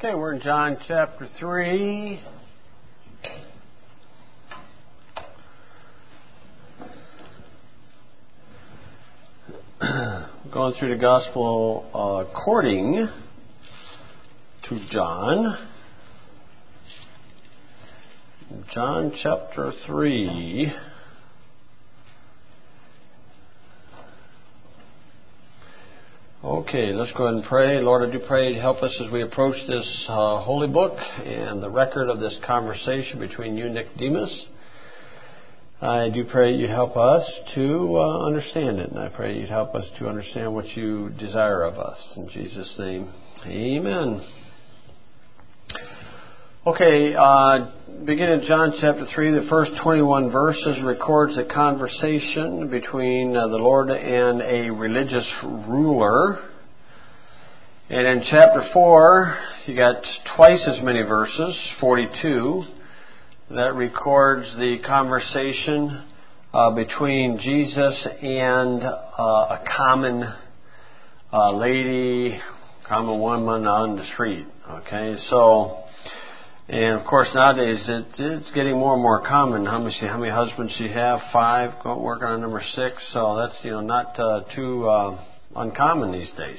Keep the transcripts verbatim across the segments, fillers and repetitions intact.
Okay, we're in John chapter three. Going through the gospel uh, according to John. John chapter three. Okay, let's go ahead and pray. Lord, I do pray to help us as we approach this uh, holy book and the record of this conversation between you and Nicodemus. I do pray you help us to uh, understand it, and I pray you'd help us to understand what you desire of us. In Jesus' name, amen. Okay, uh, beginning in John chapter three, the first twenty-one verses records a conversation between uh, the Lord and a religious ruler. And in chapter four, you got twice as many verses, forty-two, that records the conversation uh, between Jesus and uh, a common uh, lady, common woman on the street. Okay, so... And of course, nowadays it, it's getting more and more common. How many how many husbands you have? Five. Go working on number six. So that's you know not uh, too uh, uncommon these days.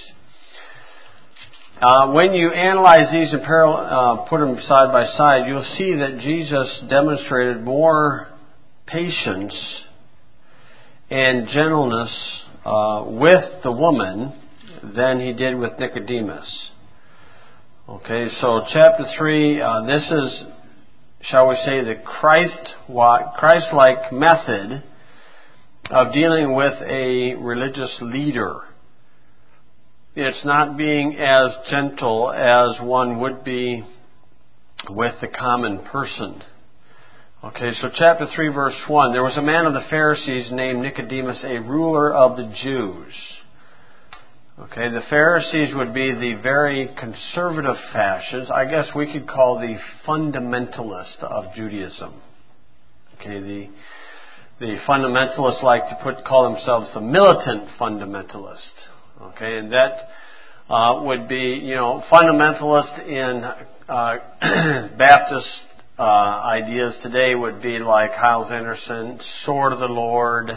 Uh, when you analyze these and parallel, uh, put them side by side, you'll see that Jesus demonstrated more patience and gentleness uh, with the woman than he did with Nicodemus. Okay, so chapter three, uh, this is, shall we say, the Christ, Christ-like method of dealing with a religious leader. It's not being as gentle as one would be with the common person. Okay, so chapter three, verse one, there was a man of the Pharisees named Nicodemus, a ruler of the Jews. Okay, the Pharisees would be the very conservative fascists. I guess we could call the fundamentalist of Judaism. Okay, the the fundamentalists like to put call themselves the militant fundamentalist. Okay, and that uh, would be you know fundamentalist in uh, Baptist uh, ideas today would be like Hyles Anderson, Sword of the Lord.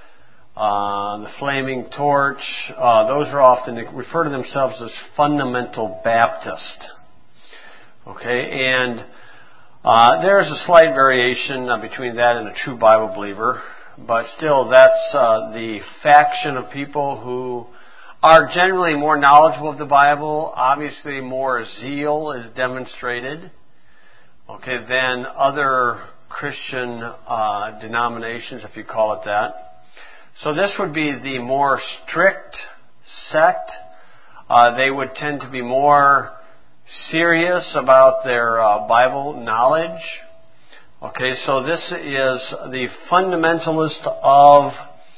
Uh, the Flaming Torch, uh, those are often, they refer to themselves as fundamental Baptist. Okay, and uh, there's a slight variation uh, between that and a true Bible believer, but still that's uh, the faction of people who are generally more knowledgeable of the Bible, obviously more zeal is demonstrated, okay, than other Christian uh, denominations, if you call it that. So this would be the more strict sect. Uh, they would tend to be more serious about their uh, Bible knowledge. Okay, so this is the fundamentalist of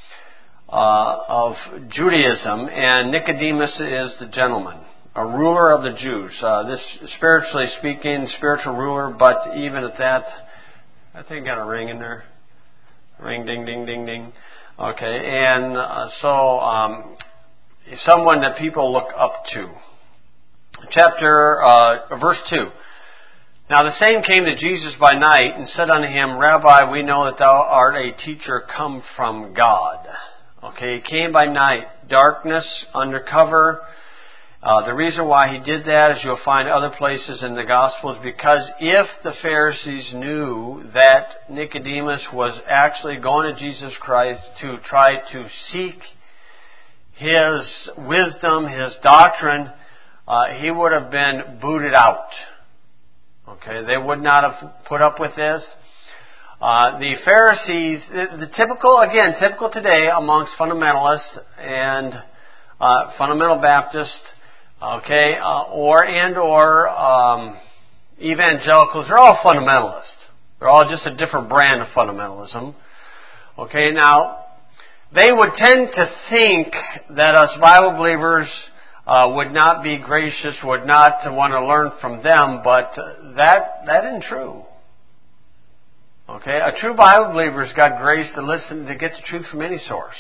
uh, of Judaism, and Nicodemus is the gentleman, a ruler of the Jews. Uh, this, spiritually speaking, spiritual ruler, but even at that, I think got a ring in there. Ring, ding, ding, ding, ding. Okay, and uh, so um, someone that people look up to. Chapter, uh, verse two. Now the same came to Jesus by night and said unto him, Rabbi, we know that thou art a teacher come from God. Okay, he came by night, darkness, undercover. Uh, the reason why he did that, as you'll find other places in the Gospels, because if the Pharisees knew that Nicodemus was actually going to Jesus Christ to try to seek his wisdom, his doctrine, uh, he would have been booted out. Okay, they would not have put up with this. Uh, the Pharisees, the, the typical, again, typical today amongst fundamentalists and uh, fundamental Baptists, okay, uh, or and or um, evangelicals, they're all fundamentalists. They're all just a different brand of fundamentalism. Okay, now, they would tend to think that us Bible believers uh, would not be gracious, would not want to learn from them, but that that isn't true. Okay, a true Bible believer's got grace to listen, to get the truth from any source.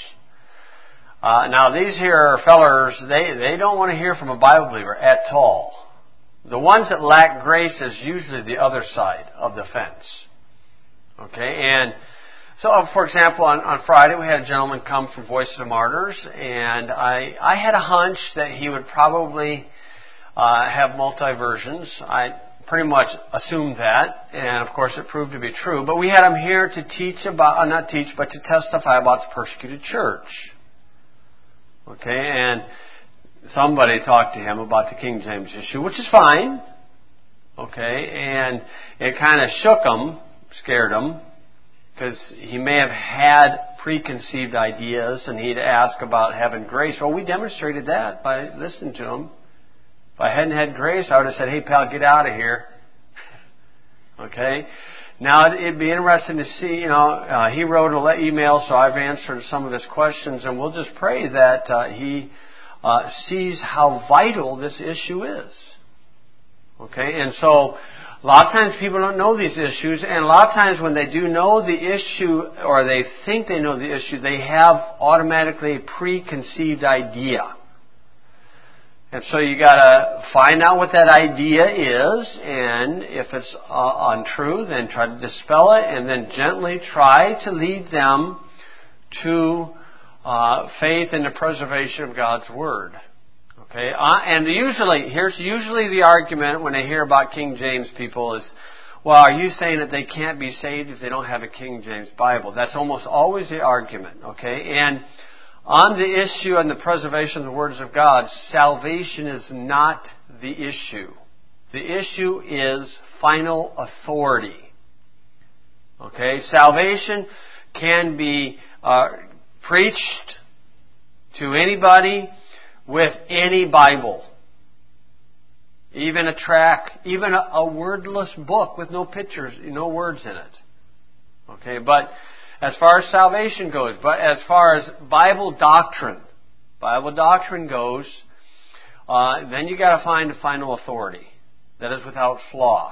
Uh, now, these here fellers, they, they don't want to hear from a Bible believer at all. The ones that lack grace is usually the other side of the fence. Okay, and so, for example, on, on Friday we had a gentleman come from Voice of the Martyrs, and I, I had a hunch that he would probably uh, have multi-versions. I pretty much assumed that, and of course it proved to be true. But we had him here to teach about, uh, not teach, but to testify about the persecuted church. Okay, and somebody talked to him about the King James issue, which is fine. Okay, and it kind of shook him, scared him, because he may have had preconceived ideas, and he'd ask about having grace. Well, we demonstrated that by listening to him. If I hadn't had grace, I would have said, "Hey, pal, get out of here." Okay? Now, it'd be interesting to see, you know, uh, he wrote an email, so I've answered some of his questions, and we'll just pray that uh, he uh, sees how vital this issue is. Okay? And so, a lot of times people don't know these issues, and a lot of times when they do know the issue, or they think they know the issue, they have automatically a preconceived idea. And so you got to find out what that idea is, and if it's uh, untrue, then try to dispel it, and then gently try to lead them to uh, faith in the preservation of God's Word. Okay, uh, and usually, here's usually the argument when they hear about King James people is, well, are you saying that they can't be saved if they don't have a King James Bible? That's almost always the argument, okay? And on the issue and the preservation of the words of God, salvation is not the issue. The issue is final authority. Okay, salvation can be uh, preached to anybody with any Bible. Even a tract, even a, a wordless book with no pictures, no words in it. Okay, but as far as salvation goes, but as far as Bible doctrine, Bible doctrine goes, uh, then you got to find a final authority that is without flaw.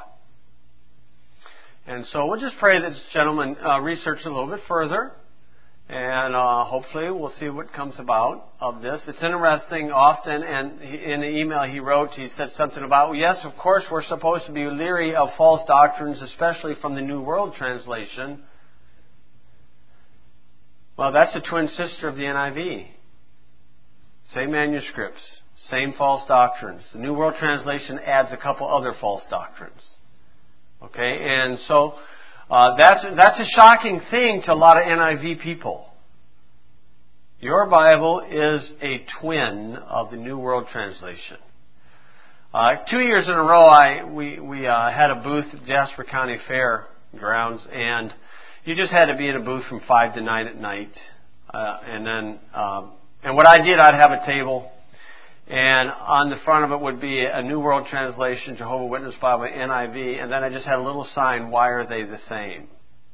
And so we'll just pray that this gentleman uh, research a little bit further. And uh, hopefully we'll see what comes about of this. It's interesting often, and he, in the email he wrote, he said something about, well, yes, of course, we're supposed to be leery of false doctrines, especially from the New World Translation. Well, that's a twin sister of the N I V. Same manuscripts, same false doctrines. The New World Translation adds a couple other false doctrines. Okay, and so Uh, that's that's a shocking thing to a lot of N I V people. Your Bible is a twin of the New World Translation. Uh, two years in a row, I we we uh, had a booth at Jasper County Fair grounds, and you just had to be in a booth from five to nine at night. Uh, and then um, and what I did, I'd have a table. And on the front of it would be a New World Translation, Jehovah's Witness Bible, N I V, and then I just had a little sign, why are they the same?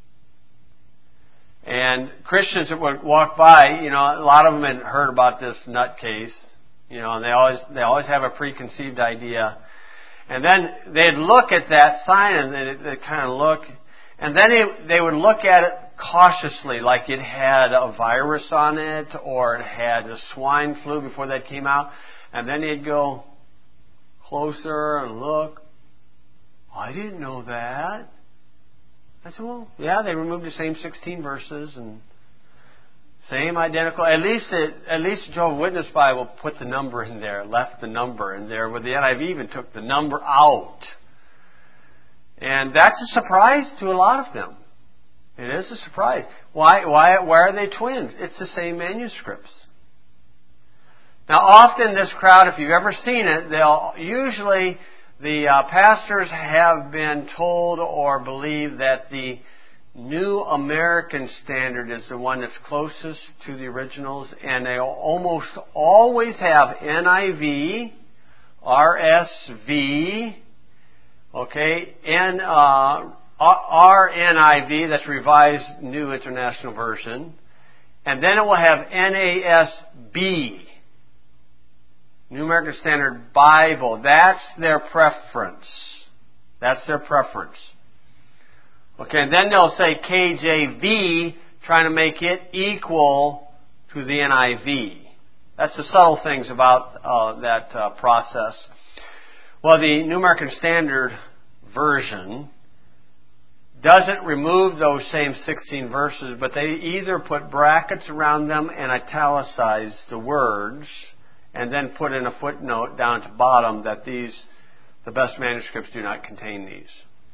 And Christians that would walk by, you know, a lot of them had heard about this nutcase, you know, and they always they always have a preconceived idea. And then they'd look at that sign and they'd, they'd kind of look, and then they, they would look at it cautiously, like it had a virus on it or it had a swine flu before that came out. And then he'd go closer and look. I didn't know that. I said, well, yeah, they removed the same sixteen verses and same identical. At least it, at least the Jehovah's Witness Bible put the number in there, left the number in there, where the N I V even took the number out. And that's a surprise to a lot of them. It is a surprise. Why? Why? Why are they twins? It's the same manuscripts. Now, often this crowd, if you've ever seen it, they'll usually, the uh, pastors have been told or believe that the New American Standard is the one that's closest to the originals, and they almost always have N I V, R S V, okay, and uh, R N I V, that's Revised New International Version, and then it will have N A S B. New American Standard Bible. That's their preference. That's their preference. Okay, and then they'll say K J V, trying to make it equal to the N I V. That's the subtle things about uh, that uh, process. Well, the New American Standard Version doesn't remove those same sixteen verses, but they either put brackets around them and italicize the words, and then put in a footnote down to bottom that these, the best manuscripts do not contain these.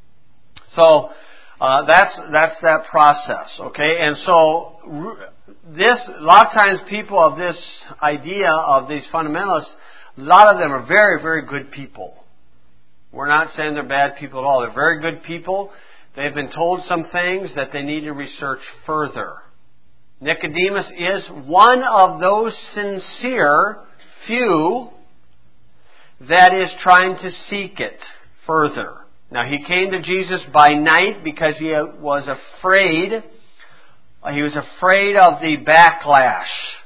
So uh, that's that's that process, okay? And so this, a lot of times people of this idea of these fundamentalists, a lot of them are very, very good people. We're not saying they're bad people at all. They're very good people. They've been told some things that they need to research further. Nicodemus is one of those sincere few that is trying to seek it further. Now, he came to Jesus by night because he was afraid. He was afraid of the backlash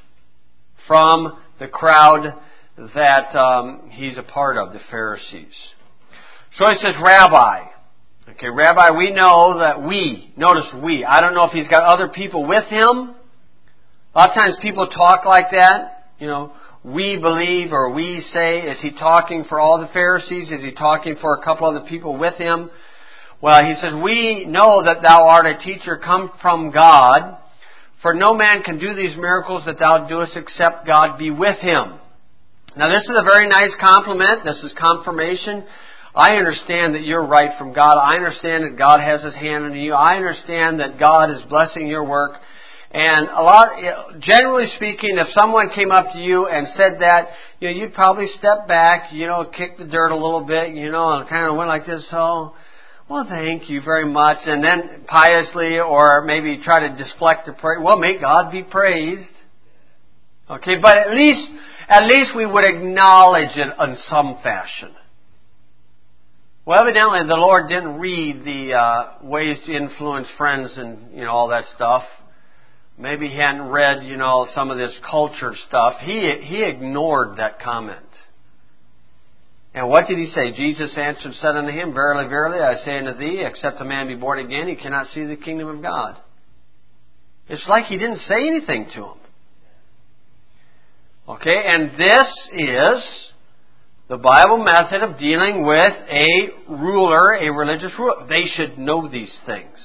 from the crowd that um, he's a part of, the Pharisees. So he says, Rabbi. Okay, Rabbi, we know that we, notice we, I don't know if he's got other people with him. A lot of times people talk like that, you know, we believe or we say. Is he talking for all the Pharisees? Is he talking for a couple other people with him? Well, he says, we know that thou art a teacher come from God, for no man can do these miracles that thou doest except God be with him. Now this is a very nice compliment. This is confirmation. I understand that you're right from God. I understand that God has His hand on you. I understand that God is blessing your work. And a lot, generally speaking, if someone came up to you and said that, you know, you'd probably step back, you know, kick the dirt a little bit, you know, and kind of went like this. Oh, well, thank you very much. And then piously, or maybe try to deflect the praise. Well, may God be praised. Okay, but at least, at least we would acknowledge it in some fashion. Well, evidently the Lord didn't read the uh, ways to influence friends and, you know, all that stuff. Maybe he hadn't read, you know, some of this culture stuff. He he ignored that comment. And what did he say? Jesus answered and said unto him, Verily, verily, I say unto thee, except a man be born again, he cannot see the kingdom of God. It's like he didn't say anything to him. Okay, and this is the Bible method of dealing with a ruler, a religious ruler. They should know these things.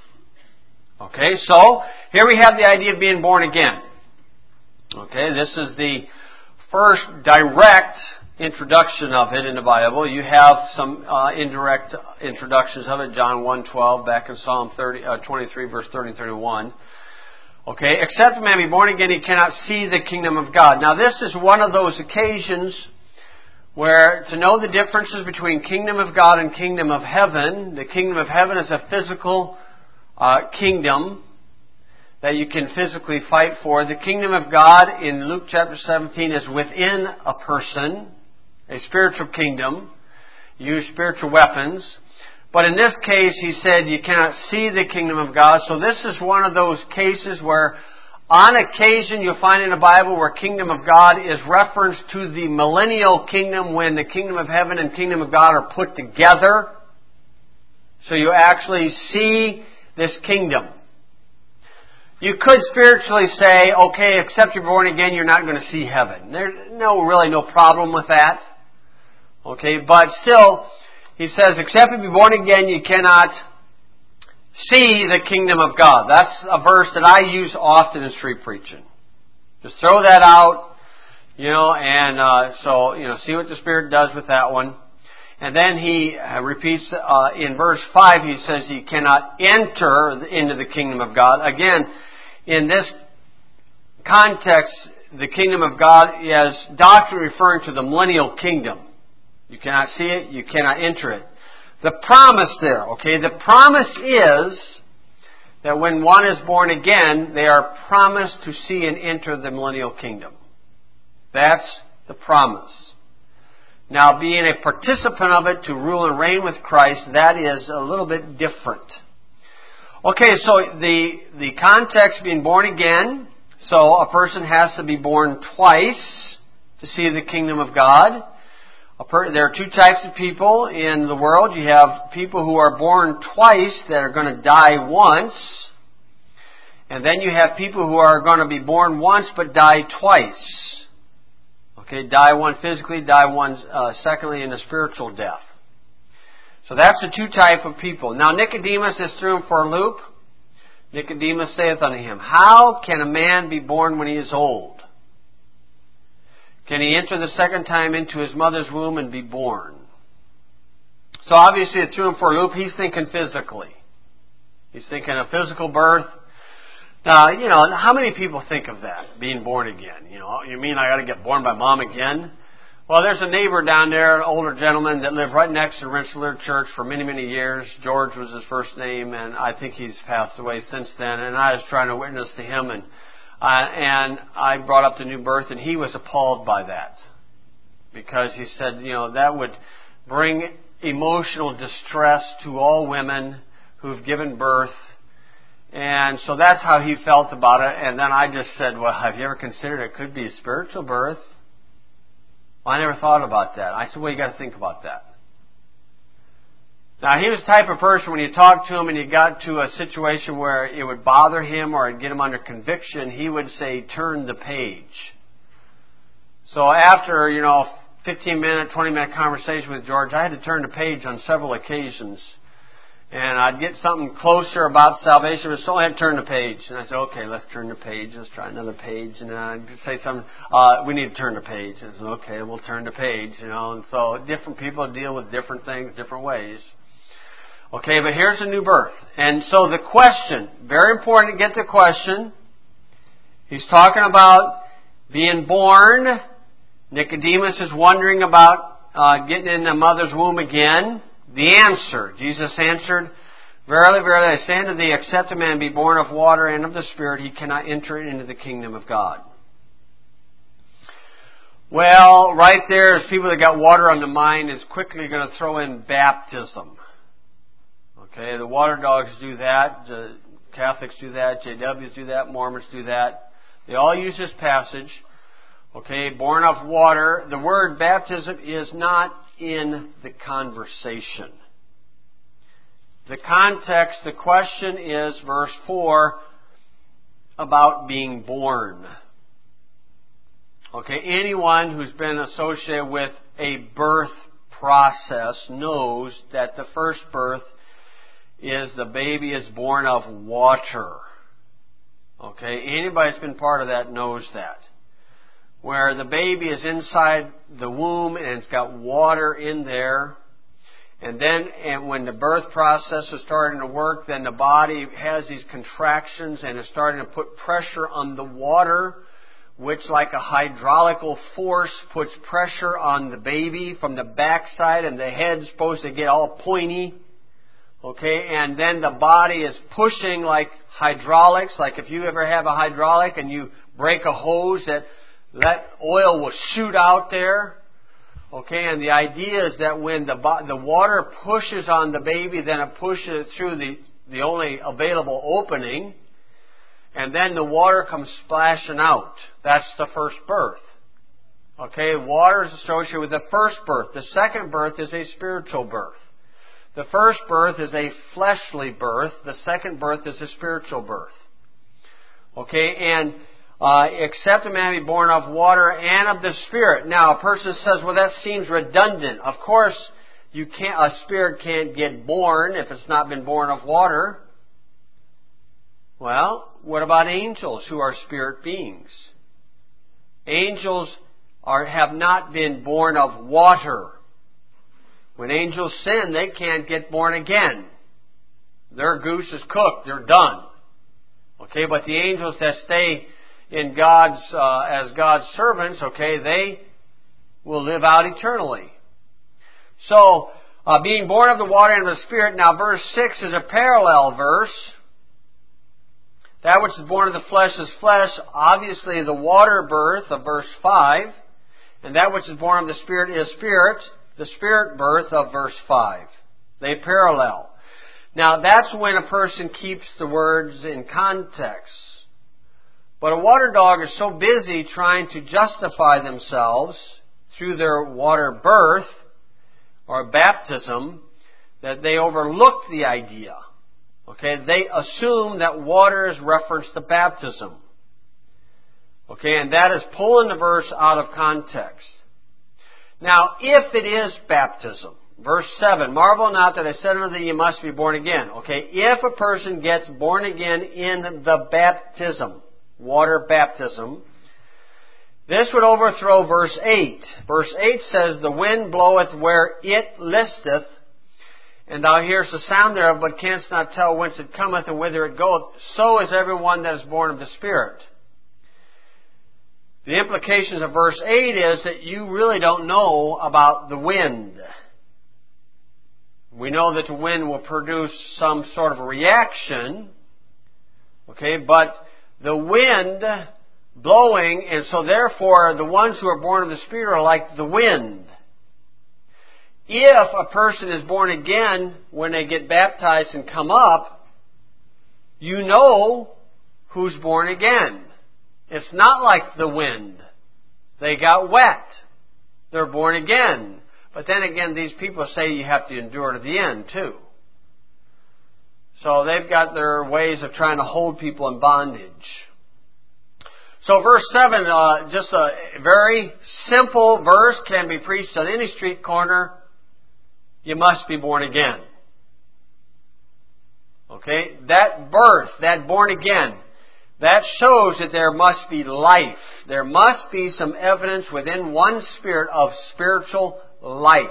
Okay, so here we have the idea of being born again. Okay, this is the first direct introduction of it in the Bible. You have some uh, indirect introductions of it. John one twelve, back in Psalm thirty, uh, twenty-three, verse thirty and thirty-one. Okay, except a man be born again, he cannot see the kingdom of God. Now this is one of those occasions where to know the differences between kingdom of God and kingdom of heaven. The kingdom of heaven is a physical uh, kingdom that you can physically fight for. The kingdom of God in Luke chapter seventeen is within a person, a spiritual kingdom. You use spiritual weapons. But in this case, he said you cannot see the kingdom of God. So this is one of those cases where on occasion you'll find in the Bible where kingdom of God is referenced to the millennial kingdom when the kingdom of heaven and kingdom of God are put together. So you actually see this kingdom. You could spiritually say, okay, except you're born again, you're not going to see heaven. There's no really no problem with that. Okay, but still, he says, except you be born again, you cannot see the kingdom of God. That's a verse that I use often in street preaching. Just throw that out, you know, and uh, so, you know, see what the Spirit does with that one. And then he uh, repeats uh, in verse five, he says he cannot enter into the kingdom of God. Again, in this context, the kingdom of God is doctrine referring to the millennial kingdom. You cannot see it, you cannot enter it. The promise there, okay, the promise is that when one is born again, they are promised to see and enter the millennial kingdom. That's the promise. Now, being a participant of it to rule and reign with Christ, that is a little bit different. Okay, so the, the context being born again, so a person has to be born twice to see the kingdom of God. A per, there are two types of people in the world. You have people who are born twice that are going to die once. And then you have people who are going to be born once but die twice. Okay, die one physically, die one uh, secondly in a spiritual death. So that's the two type of people. Now Nicodemus is threw him for a loop. Nicodemus saith unto him, How can a man be born when he is old? Can he enter the second time into his mother's womb and be born? So obviously it threw him for a loop. He's thinking physically. He's thinking of physical birth. Now, you know, how many people think of that, being born again? You know, you mean I got to get born by mom again? Well, there's a neighbor down there, an older gentleman that lived right next to Rensselaer Church for many, many years. George was his first name, and I think he's passed away since then. And I was trying to witness to him, and uh, and I brought up the new birth, and he was appalled by that because he said, you know, that would bring emotional distress to all women who've given birth. And so that's how he felt about it. And then I just said, well, have you ever considered it could be a spiritual birth? Well, I never thought about that. I said, well, you got to think about that. Now, he was the type of person, when you talked to him and you got to a situation where it would bother him or get him under conviction, he would say, turn the page. So after, you know, fifteen minute, twenty minute conversation with George, I had to turn the page on several occasions. And I'd get something closer about salvation, but still I had to turn the page. And I said, okay, let's turn the page. Let's try another page. And then I'd say something, uh, we need to turn the page. And I said, okay, we'll turn the page, you know. And so different people deal with different things, different ways. Okay, but here's a new birth. And so the question, very important to get the question. He's talking about being born. Nicodemus is wondering about uh, getting in the mother's womb again. The answer, Jesus answered, Verily, verily, I say unto thee, except a man be born of water and of the Spirit, he cannot enter into the kingdom of God. Well, right there, as people that got water on the mind is quickly going to throw in baptism. Okay, the water dogs do that, the Catholics do that, J Ws do that, Mormons do that. They all use this passage. Okay, born of water. The word baptism is not in the conversation. The context, the question is verse four about being born. Okay, anyone who's been associated with a birth process knows that the first birth is the baby is born of water. Okay, anybody that's been part of that knows that. Where the baby is inside the womb and it's got water in there. And then and when the birth process is starting to work, then the body has these contractions and is starting to put pressure on the water, which like a hydraulical force puts pressure on the baby from the backside, and the head's supposed to get all pointy. Okay, and then the body is pushing like hydraulics, like if you ever have a hydraulic and you break a hose, that that oil will shoot out there. Okay, and the idea is that when the the water pushes on the baby, then it pushes it through the, the only available opening, and then the water comes splashing out. That's the first birth. Okay, water is associated with the first birth. The second birth is a spiritual birth. The first birth is a fleshly birth. The second birth is a spiritual birth. Okay, and uh, except a man be born of water and of the Spirit. Now, a person says, well, that seems redundant. Of course, you can't. A spirit can't get born if it's not been born of water. Well, what about angels who are spirit beings? Angels are have not been born of water. When angels sin, they can't get born again. Their goose is cooked. They're done. Okay, but the angels that stay in God's uh, as God's servants, okay, they will live out eternally. So, uh, being born of the water and of the Spirit. Now, verse six is a parallel verse. That which is born of the flesh is flesh. Obviously, the water birth of verse five. And that which is born of the Spirit is spirit. The Spirit birth of verse five. They parallel. Now, that's when a person keeps the words in context. But a water dog is so busy trying to justify themselves through their water birth or baptism that they overlook the idea. Okay, they assume that water is reference to baptism. Okay, and that is pulling the verse out of context. Now, if it is baptism, verse seven, marvel not that I said unto thee, you must be born again. Okay, if a person gets born again in the baptism, water baptism, this would overthrow verse eight. Verse eight says, the wind bloweth where it listeth, and thou hearest the sound thereof, but canst not tell whence it cometh and whither it goeth. So is everyone that is born of the Spirit. The implications of verse eight is that you really don't know about the wind. We know that the wind will produce some sort of a reaction, okay, but the wind blowing, and so therefore the ones who are born of the Spirit are like the wind. If a person is born again when they get baptized and come up, you know who's born again. It's not like the wind. They got wet. They're born again. But then again, these people say you have to endure to the end too. So they've got their ways of trying to hold people in bondage. So verse seven, uh, just a very simple verse, can be preached on any street corner. You must be born again. Okay? That birth, that born again, that shows that there must be life. There must be some evidence within one spirit of spiritual life.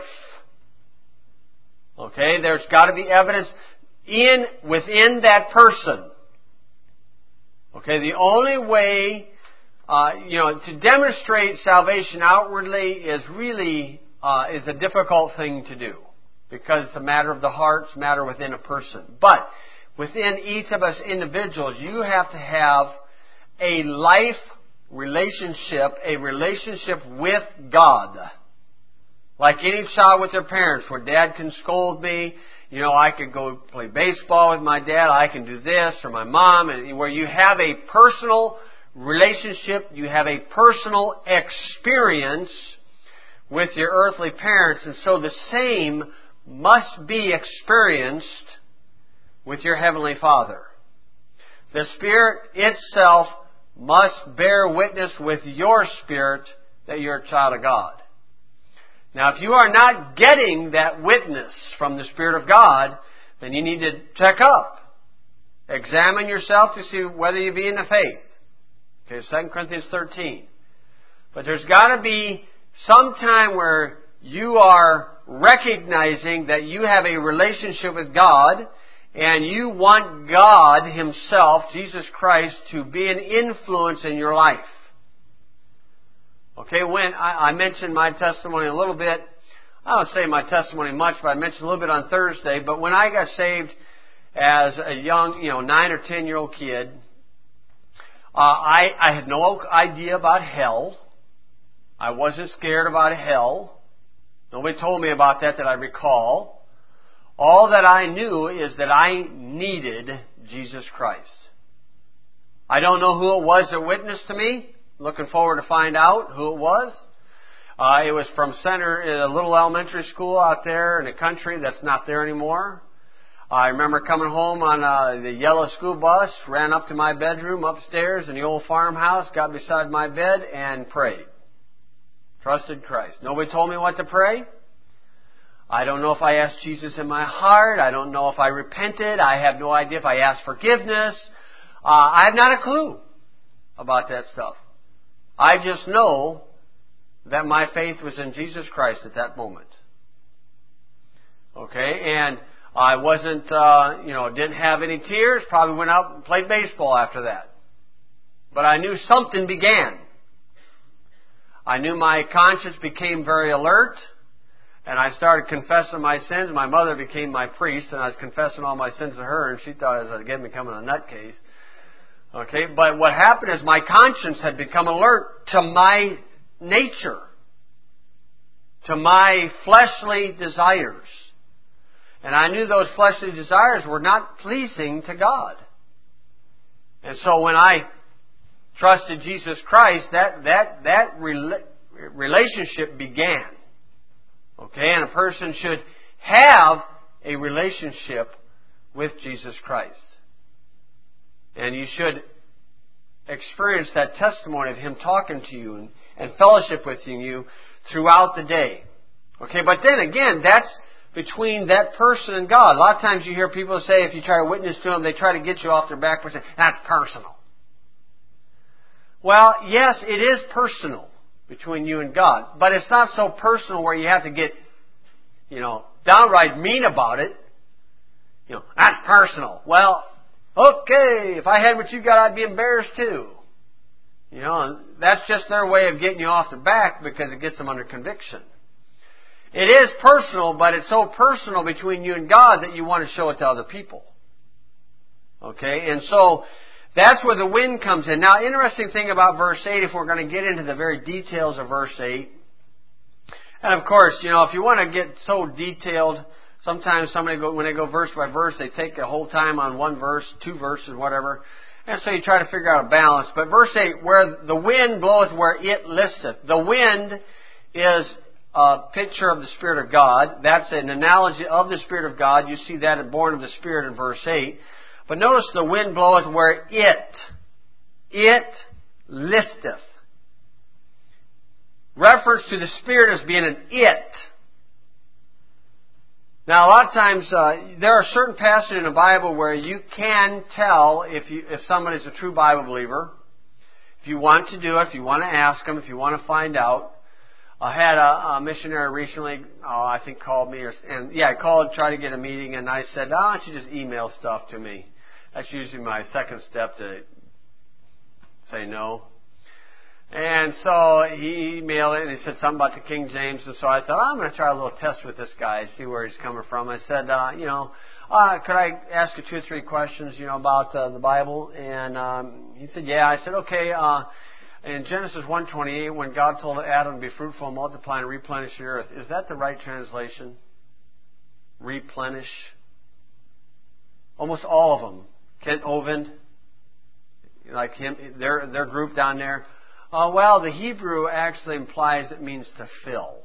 Okay? There's got to be evidence in within that person. Okay? The only way, uh, you know, to demonstrate salvation outwardly is really uh, is a difficult thing to do, because it's a matter of the heart, it's a matter within a person. But within each of us individuals, you have to have a life relationship, a relationship with God. Like any child with their parents, where Dad can scold me, you know, I could go play baseball with my dad, I can do this, or my mom, and where you have a personal relationship, you have a personal experience with your earthly parents, and so the same must be experienced with your Heavenly Father. The Spirit itself must bear witness with your spirit that you're a child of God. Now, if you are not getting that witness from the Spirit of God, then you need to check up. Examine yourself to see whether you be in the faith. Okay, Second Corinthians thirteen. But there's got to be some time where you are recognizing that you have a relationship with God, and you want God Himself, Jesus Christ, to be an influence in your life. Okay, when I, I mentioned my testimony a little bit, I don't say my testimony much, but I mentioned a little bit on Thursday, but when I got saved as a young, you know, nine or ten year old kid, uh, I, I had no idea about hell. I wasn't scared about hell. Nobody told me about that that I recall. All that I knew is that I needed Jesus Christ. I don't know who it was that witnessed to me. Looking forward to find out who it was. Uh, it was from Center, a little elementary school out there in the country that's not there anymore. I remember coming home on uh, the yellow school bus, ran up to my bedroom upstairs in the old farmhouse, got beside my bed and prayed. Trusted Christ. Nobody told me what to pray. I don't know if I asked Jesus in my heart. I don't know if I repented. I have no idea if I asked forgiveness. Uh, I have not a clue about that stuff. I just know that my faith was in Jesus Christ at that moment. Okay, and I wasn't, uh, you know, didn't have any tears. Probably went out and played baseball after that. But I knew something began. I knew my conscience became very alert, and I started confessing my sins. My mother became my priest, and I was confessing all my sins to her, and she thought I was again becoming a nutcase. Okay, but what happened is my conscience had become alert to my nature, to my fleshly desires. And I knew those fleshly desires were not pleasing to God. And so when I trusted Jesus Christ, that that that rela- relationship began. Okay, and a person should have a relationship with Jesus Christ. And you should experience that testimony of Him talking to you and, and fellowship with you throughout the day. Okay, but then again, that's between that person and God. A lot of times you hear people say, if you try to witness to them, they try to get you off their back by saying, that's personal. Well, yes, it is personal between you and God, but it's not so personal where you have to get, you know, downright mean about it. You know, that's personal. Well, okay, if I had what you got, I'd be embarrassed too. You know, and that's just their way of getting you off their back because it gets them under conviction. It is personal, but it's so personal between you and God that you want to show it to other people. Okay, and so that's where the wind comes in. Now, interesting thing about verse eight, if we're going to get into the very details of verse eight, and of course, you know, if you want to get so detailed, sometimes somebody go, when they go verse by verse, they take a whole time on one verse, two verses, whatever. And so you try to figure out a balance. But verse eight, where the wind bloweth where it listeth. The wind is a picture of the Spirit of God. That's an analogy of the Spirit of God. You see that in born of the Spirit in verse eight. But notice the wind bloweth where it, it listeth. Reference to the Spirit as being an it. Now, a lot of times, uh, there are certain passages in the Bible where you can tell if you, if somebody's a true Bible believer. If you want to do it, if you want to ask them, if you want to find out. I had a, a missionary recently, oh, I think called me, or, and yeah, I called, tried to get a meeting, and I said, why don't you just email stuff to me? That's usually my second step to say no. And so he emailed it, and he said something about the King James, and so I thought, oh, I'm going to try a little test with this guy, see where he's coming from. I said, uh, you know, uh, could I ask you two or three questions, you know, about uh, the Bible? And um, he said, yeah. I said, okay, uh, in Genesis one twenty-eight, when God told Adam to be fruitful, multiply, and replenish the earth, is that the right translation? Replenish? Almost all of them. Kent Ovind, like him, their, their group down there. Uh, well, the Hebrew actually implies it means to fill.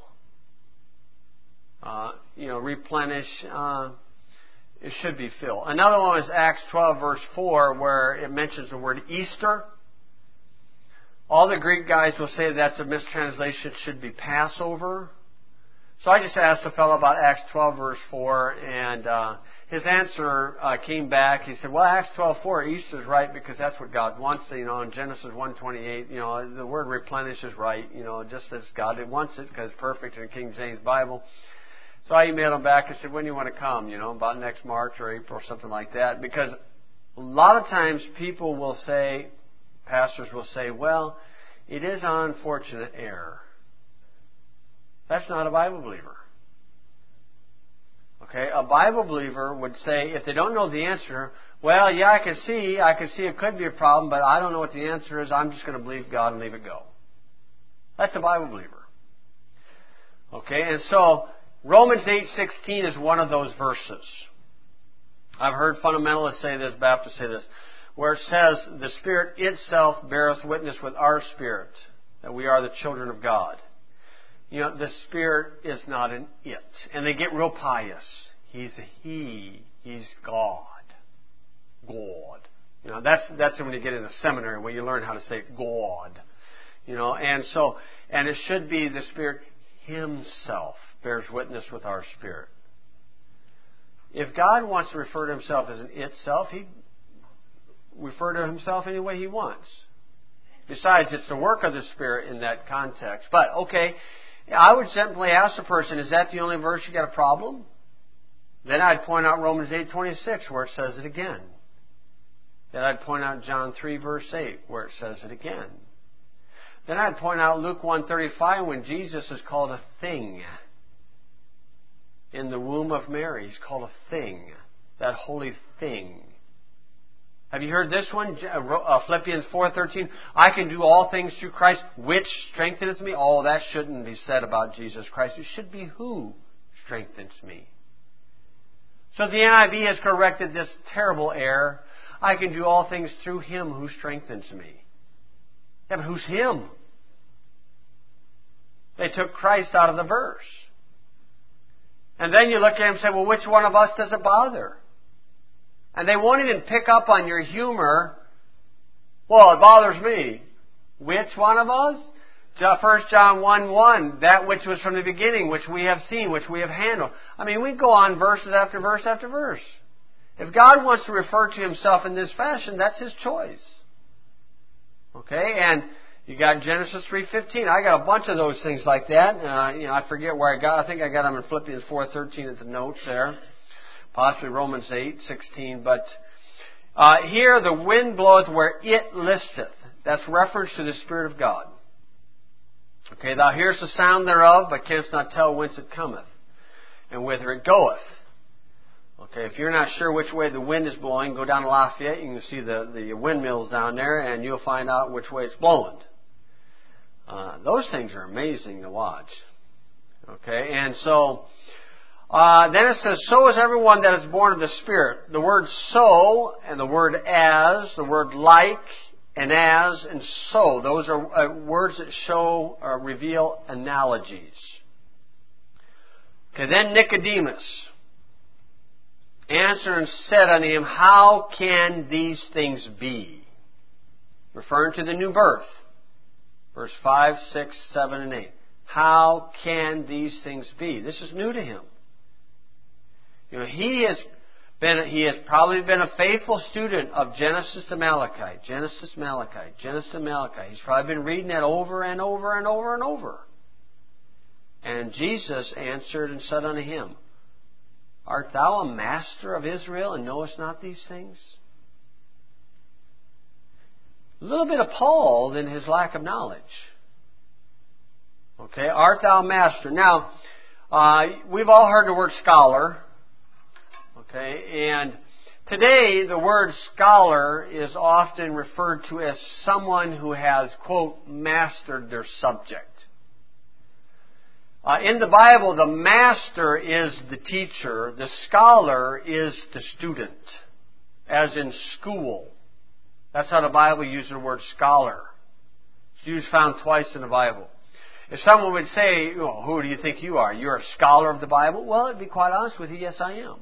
Uh, you know, replenish, uh, it should be fill. Another one is Acts twelve, verse four, where it mentions the word Easter. All the Greek guys will say that's a mistranslation. It should be Passover. So I just asked a fellow about Acts twelve, verse four, and uh, his answer uh, came back. He said, well, Acts twelve, four, Easter is right because that's what God wants. You know, in Genesis one twenty-eight, you know, the word replenish is right, you know, just as God wants it because it's perfect in the King James Bible. So I emailed him back and said, when do you want to come? You know, about next March or April or something like that. Because a lot of times people will say, pastors will say, well, it is an unfortunate error. That's not a Bible believer. Okay, a Bible believer would say, if they don't know the answer, well, yeah, I can see, I can see it could be a problem, but I don't know what the answer is. I'm just going to believe God and leave it go. That's a Bible believer. Okay, and so Romans eight sixteen is one of those verses. I've heard fundamentalists say this, Baptists say this, where it says, the Spirit itself beareth witness with our spirit that we are the children of God. You know, the Spirit is not an it. And they get real pious. He's a He. He's God. God. You know, that's that's when you get into seminary, where you learn how to say God. You know, and so, and it should be the Spirit Himself bears witness with our spirit. If God wants to refer to Himself as an itself, He refer to Himself any way He wants. Besides, it's the work of the Spirit in that context. But, okay, I would simply ask the person, is that the only verse you got a problem? Then I'd point out Romans eight twenty-six, where it says it again. Then I'd point out John three, verse eight, where it says it again. Then I'd point out Luke one thirty-five, when Jesus is called a thing. In the womb of Mary, He's called a thing. That holy thing. Have you heard this one? Uh, Philippians four thirteen. I can do all things through Christ, which strengtheneth me. Oh, that shouldn't be said about Jesus Christ. It should be who strengthens me. So the N I V has corrected this terrible error. I can do all things through Him who strengthens me. Yeah, but who's Him? They took Christ out of the verse. And then you look at him and say, well, which one of us does it bother? And they won't even pick up on your humor Well, it bothers me. Which one of us? First John one one, that which was from the beginning, which we have seen, which we have handled. I mean, we go on verses after verse after verse. If God wants to refer to Himself in this fashion, that's His choice. Okay, and you got Genesis three fifteen. I got a bunch of those things like that. Uh, you know, I forget where I got. I think I got them in Philippians four thirteen at the notes there, possibly Romans eight sixteen. But uh, here, the wind bloweth where it listeth. That's reference to the Spirit of God. Okay, thou hearest the sound thereof, but canst not tell whence it cometh, and whither it goeth. Okay, if you're not sure which way the wind is blowing, go down to Lafayette. You can see the, the windmills down there, and you'll find out which way it's blowing. Uh, those things are amazing to watch. Okay, and so uh, then it says, so is everyone that is born of the Spirit. The word so and the word as, the word like, and as, and so. Those are uh, words that show or reveal analogies. Okay, then Nicodemus answered and said unto him, how can these things be? Referring to the new birth. Verse five, six, seven, and eight. How can these things be? This is new to him. You know, he has been, he has probably been a faithful student of Genesis to Malachi, Genesis, Malachi, Genesis to Malachi. He's probably been reading that over and over and over and over. And Jesus answered and said unto him, art thou a master of Israel and knowest not these things? A little bit appalled in his lack of knowledge. Okay, art thou a master? Now, uh, we've all heard the word scholar. Okay, and today the word scholar is often referred to as someone who has, quote, mastered their subject. Uh, in the Bible, the master is the teacher. The scholar is the student, as in school. That's how the Bible uses the word scholar. It's used found twice in the Bible. If someone would say, oh, who do you think you are? You're a scholar of the Bible? Well, to be quite honest with you, yes, I am.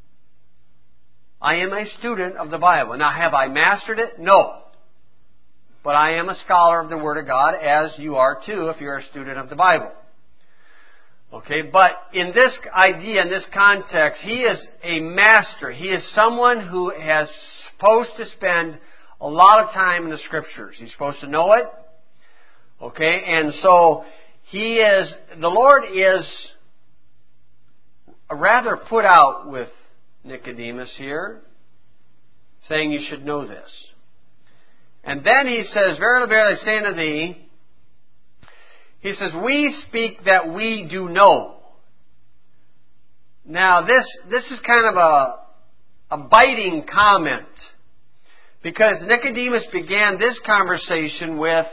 I am a student of the Bible. Now, have I mastered it? No. But I am a scholar of the Word of God, as you are too if you're a student of the Bible. Okay, but in this idea, in this context, he is a master. He is someone who is supposed to spend a lot of time in the Scriptures. He's supposed to know it. Okay, and so he is, the Lord is rather put out with Nicodemus here, saying you should know this. And then he says, verily, verily, I say unto thee, he says, we speak that we do know. Now, this this is kind of a, a biting comment, because Nicodemus began this conversation with,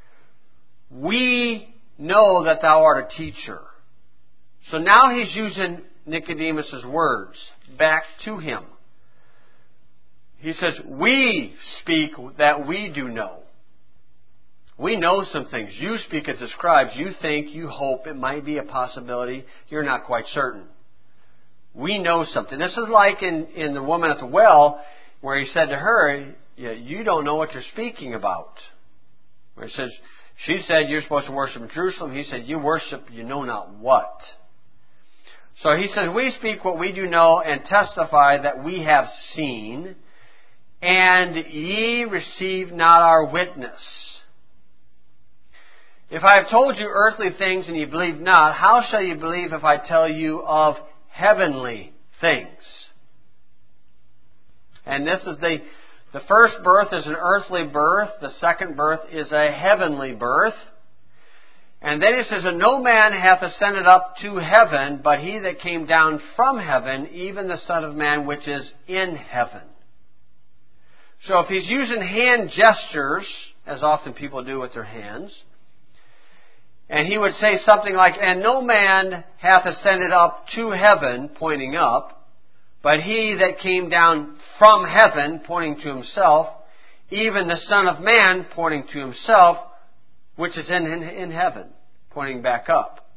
we know that thou art a teacher. So now he's using Nicodemus' words back to him. He says, we speak that we do know. We know some things. You speak as the scribes. You think, you hope it might be a possibility. You're not quite certain. We know something. This is like in, in the woman at the well, where he said to her, you don't know what you're speaking about. Where he says, she said, you're supposed to worship in Jerusalem. He said, you worship, you know not what. So he says, we speak what we do know and testify that we have seen, and ye receive not our witness. If I have told you earthly things and ye believe not, how shall you believe if I tell you of heavenly things? And this is the, the first birth is an earthly birth. The second birth is a heavenly birth. And then it says, and no man hath ascended up to heaven, but he that came down from heaven, even the Son of Man which is in heaven. So if he's using hand gestures, as often people do with their hands, and he would say something like, and no man hath ascended up to heaven, pointing up, but he that came down from heaven, pointing to himself, even the Son of Man, pointing to himself, which is in, in, in heaven, pointing back up.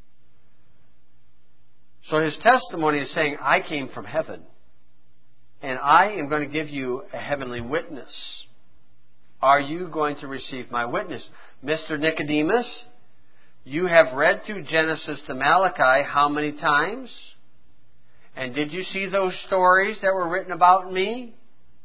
So his testimony is saying, I came from heaven, and I am going to give you a heavenly witness. are you going to receive my witness? Mister Nicodemus, you have read through Genesis to Malachi how many times? And did you see those stories that were written about me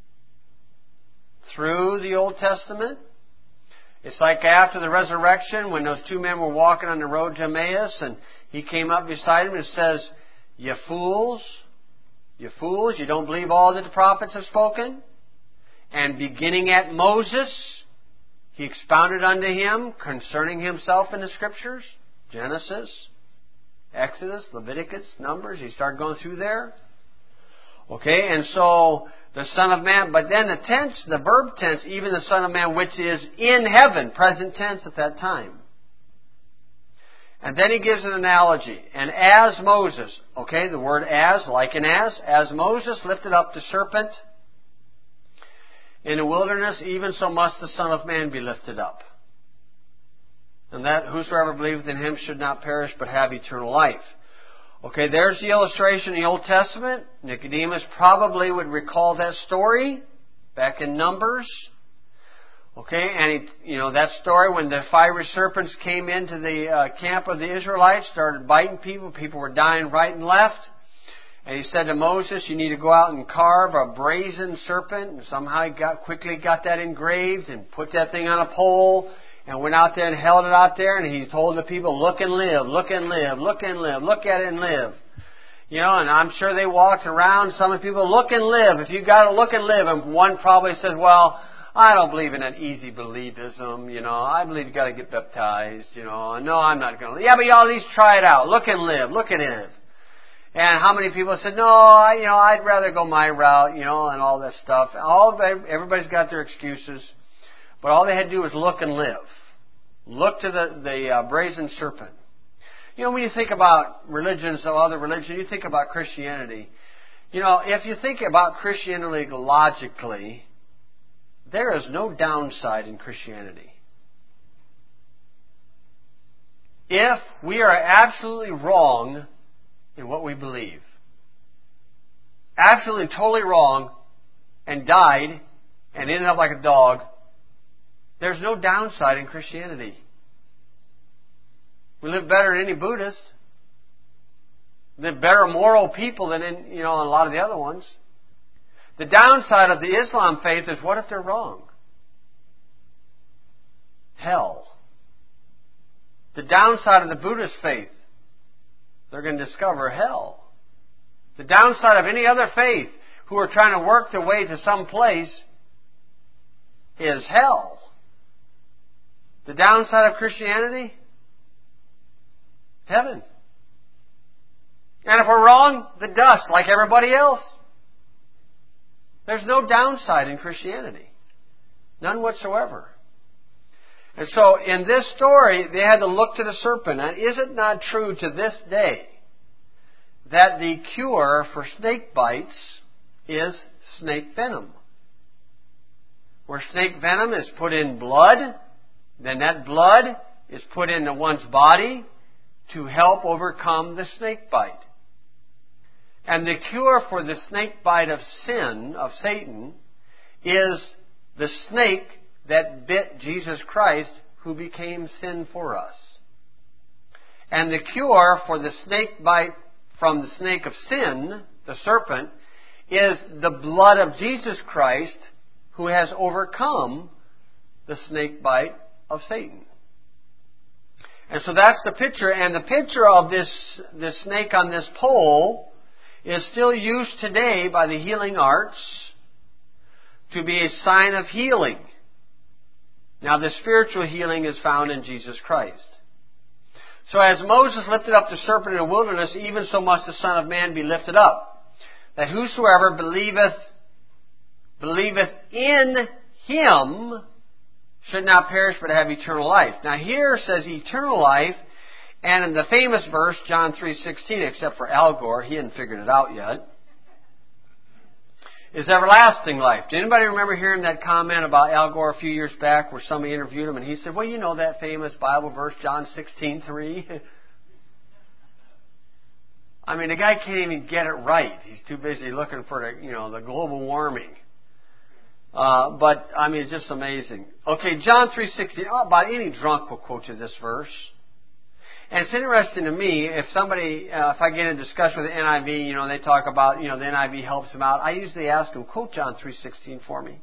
through the Old Testament? It's like after the resurrection when those two men were walking on the road to Emmaus and he came up beside them and says, you fools, you fools, you don't believe all that the prophets have spoken? And beginning at Moses, he expounded unto him concerning himself in the Scriptures, Genesis, Exodus, Leviticus, Numbers. He started going through there. Okay, and so the Son of Man, but then the tense, the verb tense, even the Son of Man, which is in heaven, present tense at that time. And then he gives an analogy. And as Moses, okay, the word as, like an as, as Moses lifted up the serpent in the wilderness, even so must the Son of Man be lifted up. And that whosoever believeth in him should not perish but have eternal life. Okay, there's the illustration in the Old Testament. Nicodemus probably would recall that story back in Numbers. Okay, and he, you know that story when the fiery serpents came into the uh, camp of the Israelites, started biting people. People were dying right and left. And he said to Moses, you need to go out and carve a brazen serpent. And somehow he got, quickly got that engraved and put that thing on a pole and went out there and held it out there. And he told the people, look and live, look and live, look and live, look at it and live. You know, and I'm sure they walked around. Some of the people, look and live. If you got to look and live. And one probably said, well, I don't believe in that easy believism. You know, I believe you got to get baptized. You know, no, I'm not going to. Yeah, but you all at least try it out. Look and live, look and live. And how many people said, no, I, you know, I'd rather go my route, you know, and all that stuff. All everybody's got their excuses, but all they had to do was look and live. Look to the the uh, brazen serpent. You know, when you think about religions or other religions, you think about Christianity. You know, if you think about Christianity logically, there is no downside in Christianity. If we are absolutely wrong in what we believe, absolutely totally wrong, and died and ended up like a dog, there's no downside in Christianity. We live better than any Buddhist. They're better moral people than in, you know, a lot of the other ones. The downside of the Islam faith is, what if they're wrong? Hell. The downside of the Buddhist faith, they're going to discover hell. The downside of any other faith who are trying to work their way to some place is hell. The downside of Christianity? Heaven. And if we're wrong, the dust, like everybody else. There's no downside in Christianity. None whatsoever. And so in this story, they had to look to the serpent. And is it not true to this day that the cure for snake bites is snake venom? Where snake venom is put in blood, then that blood is put into one's body to help overcome the snake bite. And the cure for the snake bite of sin, of Satan, is the snake that bit Jesus Christ, who became sin for us. And the cure for the snake bite from the snake of sin, the serpent, is the blood of Jesus Christ, who has overcome the snake bite of Satan. And so that's the picture. And the picture of this, this snake on this pole is still used today by the healing arts to be a sign of healing. Now, the spiritual healing is found in Jesus Christ. So as Moses lifted up the serpent in the wilderness, even so must the Son of Man be lifted up, that whosoever believeth, believeth in Him should not perish but have eternal life. Now here it says eternal life, and in the famous verse, John three sixteen, except for Al Gore, he hadn't figured it out yet, is everlasting life. Did anybody remember hearing that comment about Al Gore a few years back where somebody interviewed him and he said, well, you know that famous Bible verse, John sixteen three? I mean, the guy can't even get it right. He's too busy looking for the, you know, the global warming. Uh, but, I mean, it's just amazing. Okay, John three sixteen. Oh, about any drunk will quote you this verse. And it's interesting to me, if somebody, uh, if I get in a discussion with the N I V, you know, they talk about, you know, the N I V helps them out, I usually ask them, quote John three sixteen for me.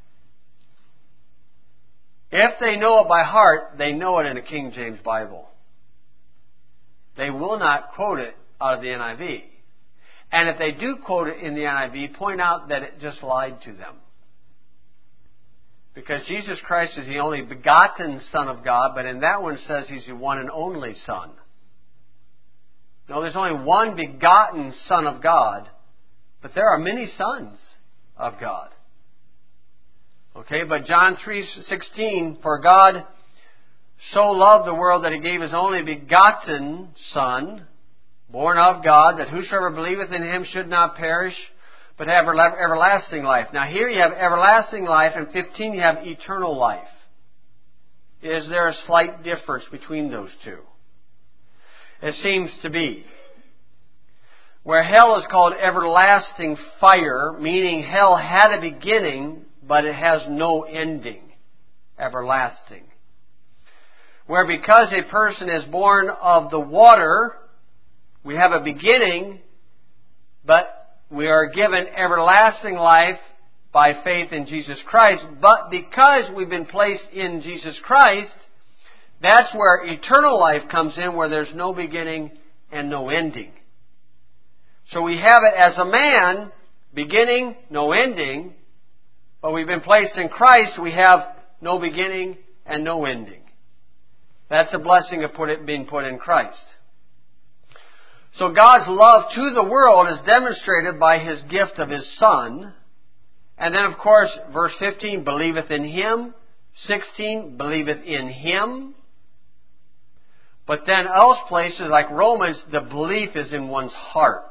If they know it by heart, they know it in a King James Bible. They will not quote it out of the N I V. And if they do quote it in the N I V, point out that it just lied to them. Because Jesus Christ is the only begotten Son of God, but in that one it says He's the one and only Son. No, there's only one begotten Son of God, but there are many sons of God. Okay, but John three sixteen, for God so loved the world that He gave His only begotten Son, born of God, that whosoever believeth in Him should not perish, but have everlasting life. Now here you have everlasting life, and fifteen you have eternal life. Is there a slight difference between those two? It seems to be. Where hell is called everlasting fire, meaning hell had a beginning, but it has no ending. Everlasting. Where because a person is born of the water, we have a beginning, but we are given everlasting life by faith in Jesus Christ. But because we've been placed in Jesus Christ, that's where eternal life comes in, where there's no beginning and no ending. So we have it as a man, beginning, no ending. But we've been placed in Christ, we have no beginning and no ending. That's the blessing of put it, being put in Christ. So God's love to the world is demonstrated by His gift of His Son. And then, of course, verse fifteen, believeth in Him. sixteen, believeth in Him. But then else places like Romans, the belief is in one's heart.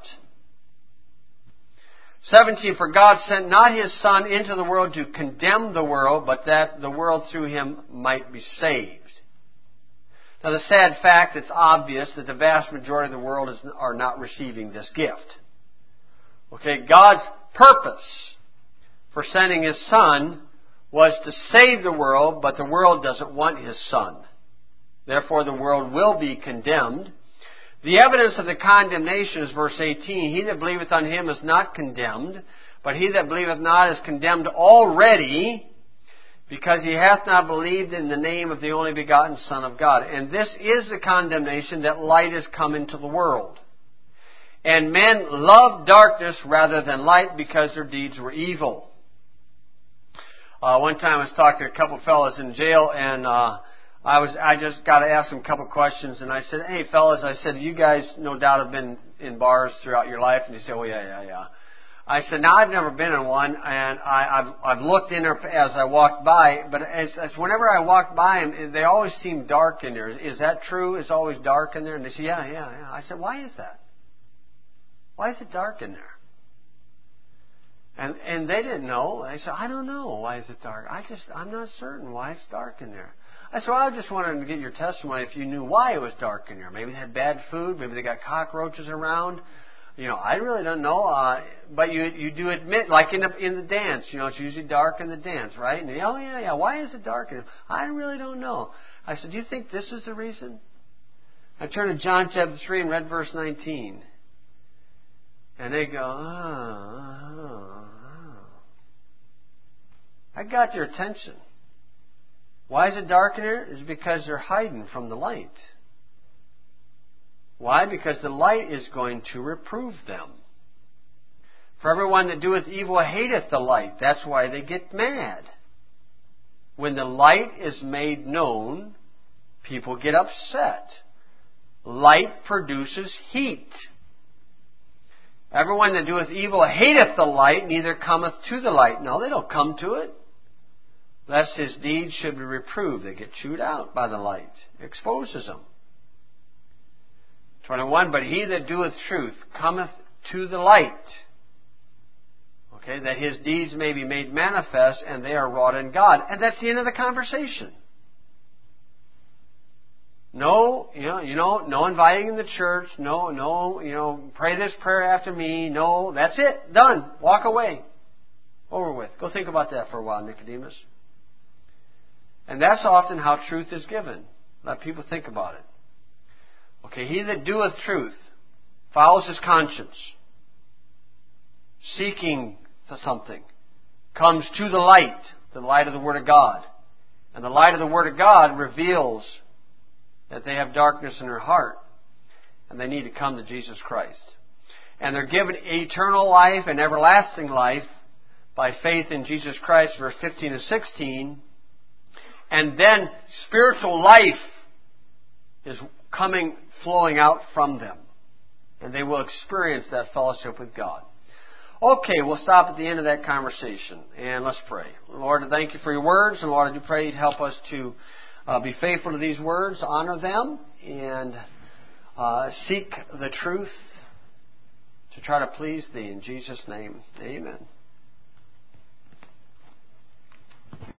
seventeen, for God sent not His Son into the world to condemn the world, but that the world through Him might be saved. Now the sad fact, it's obvious that the vast majority of the world is, are not receiving this gift. Okay, God's purpose for sending His Son was to save the world, but the world doesn't want His Son. Therefore the world will be condemned. The evidence of the condemnation is verse eighteen. He that believeth on Him is not condemned, but he that believeth not is condemned already, because he hath not believed in the name of the only begotten Son of God. And this is the condemnation, that light is come into the world. And men loved darkness rather than light, because their deeds were evil. Uh, one time I was talking to a couple fellas in jail, and uh, I was I just got to ask them a couple questions. And I said, hey fellas, I said, you guys no doubt have been in bars throughout your life. And they said, oh yeah, yeah, yeah. I said, now I've never been in one, and I, I've I've looked in there as I walked by, but as, as whenever I walked by them, they always seem dark in there. Is, is that true? It's always dark in there? And they said, yeah, yeah, yeah. I said, why is that? Why is it dark in there? And and they didn't know. They said, I don't know. Why is it dark? I just I'm not certain why it's dark in there. I said, well, I just wanted to get your testimony if you knew why it was dark in there. Maybe they had bad food. Maybe they got cockroaches around. You know, I really don't know, uh, but you you do admit, like in the in the dance, you know, it's usually dark in the dance, right? And they, oh yeah, yeah, why is it dark? And I really don't know. I said, do you think this is the reason? I turned to John chapter three and read verse nineteen, and they go, oh, oh, oh. I got their attention. Why is it dark in here? It's because they're hiding from the light. Why? Because the light is going to reprove them. For everyone that doeth evil hateth the light. That's why they get mad. When the light is made known, people get upset. Light produces heat. Everyone that doeth evil hateth the light, neither cometh to the light. No, they don't come to it, lest his deeds should be reproved. They get chewed out by the light. It exposes them. twenty-one, but he that doeth truth cometh to the light. Okay, that his deeds may be made manifest, and they are wrought in God. And that's the end of the conversation. No, you know, you know, no inviting in the church. No, no, you know, pray this prayer after me. No, that's it. Done. Walk away. Over with. Go think about that for a while, Nicodemus. And that's often how truth is given. Let people think about it. Okay, he that doeth truth follows his conscience, seeking for something, comes to the light, the light of the Word of God. And the light of the Word of God reveals that they have darkness in their heart and they need to come to Jesus Christ. And they're given eternal life and everlasting life by faith in Jesus Christ, verse fifteen and sixteen. And then spiritual life is coming, flowing out from them. And they will experience that fellowship with God. Okay, we'll stop at the end of that conversation and let's pray. Lord, I thank you for your words. And Lord, I do pray you'd help us to uh, be faithful to these words, honor them, and uh, seek the truth to try to please thee. In Jesus' name, amen.